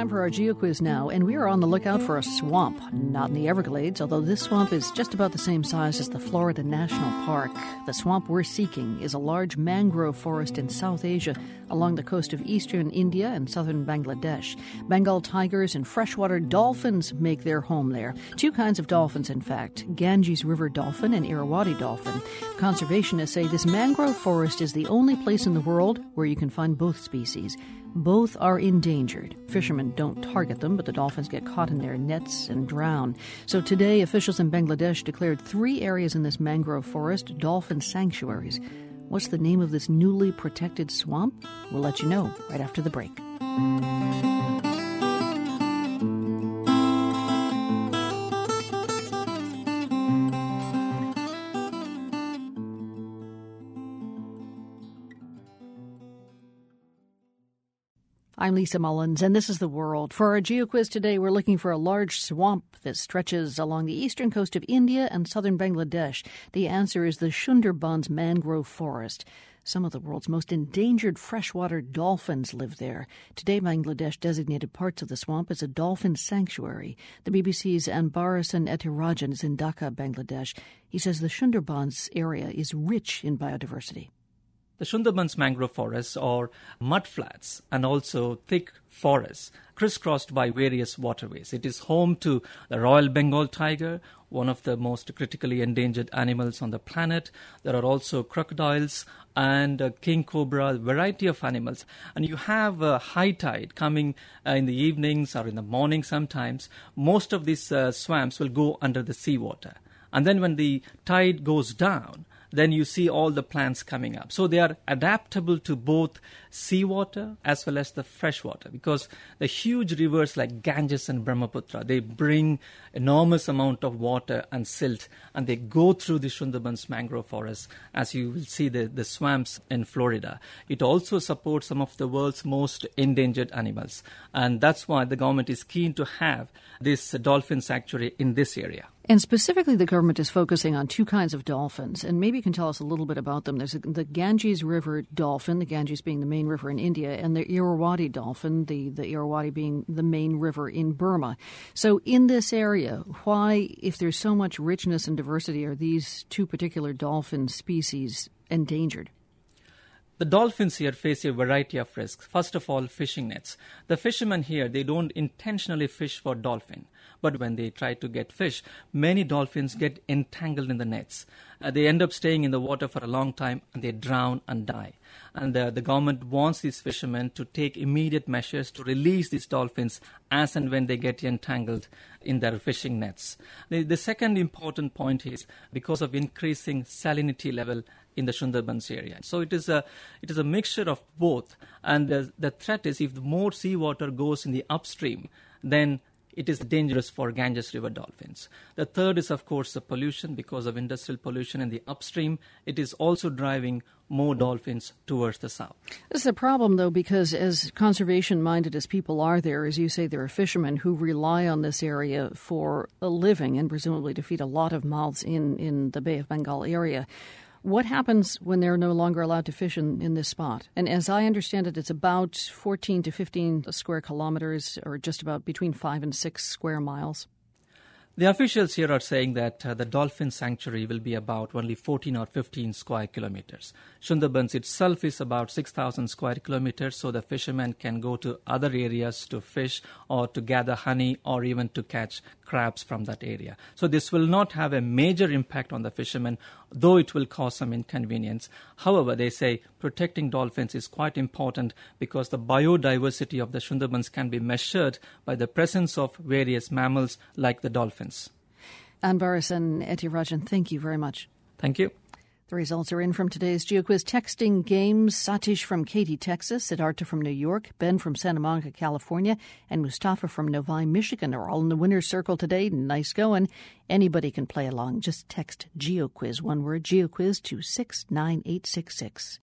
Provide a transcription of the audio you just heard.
time for our GeoQuiz now, and we are on the lookout for a swamp. Not in the Everglades, although this swamp is just about the same size as the Florida National Park. The swamp we're seeking is a large mangrove forest in South Asia along the coast of eastern India and southern Bangladesh. Bengal tigers and freshwater dolphins make their home there. Two kinds of dolphins, in fact, Ganges River dolphin and Irrawaddy dolphin. Conservationists say this mangrove forest is the only place in the world where you can find both species. Both are endangered. Fishermen don't target them, but the dolphins get caught in their nets and drown. So today, officials in Bangladesh declared 3 areas in this mangrove forest dolphin sanctuaries. What's the name of this newly protected swamp? We'll let you know right after the break. I'm Lisa Mullins, and this is The World. For our GeoQuiz today, we're looking for a large swamp that stretches along the eastern coast of India and southern Bangladesh. The answer is the Sundarbans mangrove forest. Some of the world's most endangered freshwater dolphins live there. Today, Bangladesh designated parts of the swamp as a dolphin sanctuary. The BBC's Anbarasan Ethirajan is in Dhaka, Bangladesh. He says the Sundarbans area is rich in biodiversity. The Sundarbans mangrove forests are mudflats and also thick forests crisscrossed by various waterways. It is home to the Royal Bengal tiger, one of the most critically endangered animals on the planet. There are also crocodiles and king cobra, a variety of animals. And you have a high tide coming in the evenings or in the morning sometimes. Most of these swamps will go under the seawater. And then when the tide goes down, then you see all the plants coming up. So they are adaptable to both seawater as well as the freshwater, because the huge rivers like Ganges and Brahmaputra, they bring enormous amount of water and silt, and they go through the Sundarbans mangrove forest, as you will see the swamps in Florida. It also supports some of the world's most endangered animals, and that's why the government is keen to have this dolphin sanctuary in this area. And specifically, the government is focusing on 2 kinds of dolphins, and maybe you can tell us a little bit about them. There's the Ganges River dolphin, the Ganges being the main river in India, and the Irrawaddy dolphin, the Irrawaddy being the main river in Burma. So in this area, why, if there's so much richness and diversity, are these 2 particular dolphin species endangered? The dolphins here face a variety of risks. First of all, fishing nets. The fishermen here, they don't intentionally fish for dolphin. But when they try to get fish, many dolphins get entangled in the nets. They end up staying in the water for a long time, and they drown and die. And the government wants these fishermen to take immediate measures to release these dolphins as and when they get entangled in their fishing nets. The second important point is because of increasing salinity level in the Sundarbans area. So it is a mixture of both. And the threat is, if more seawater goes in the upstream, then it is dangerous for Ganges River dolphins. The third is, of course, the pollution. Because of industrial pollution in the upstream, it is also driving more dolphins towards the south. This is a problem, though, because as conservation-minded as people are there, as you say, there are fishermen who rely on this area for a living and presumably to feed a lot of mouths in the Bay of Bengal area. What happens when they're no longer allowed to fish in this spot? And as I understand it, it's about 14 to 15 square kilometers, or just about between 5 and 6 square miles. The officials here are saying that the dolphin sanctuary will be about only 14 or 15 square kilometers. Sundarbans itself is about 6,000 square kilometers, so the fishermen can go to other areas to fish or to gather honey or even to catch crabs from that area. So this will not have a major impact on the fishermen, though it will cause some inconvenience. However, they say protecting dolphins is quite important because the biodiversity of the Sundarbans can be measured by the presence of various mammals like the dolphins. Anbarasan Ethirajan, thank you very much. Thank you. The results are in from today's GeoQuiz texting games. Satish from Katy, Texas, Siddhartha from New York, Ben from Santa Monica, California, and Mustafa from Novi, Michigan are all in the winner's circle today. Nice going. Anybody can play along. Just text GeoQuiz, one word, GeoQuiz, to 69866.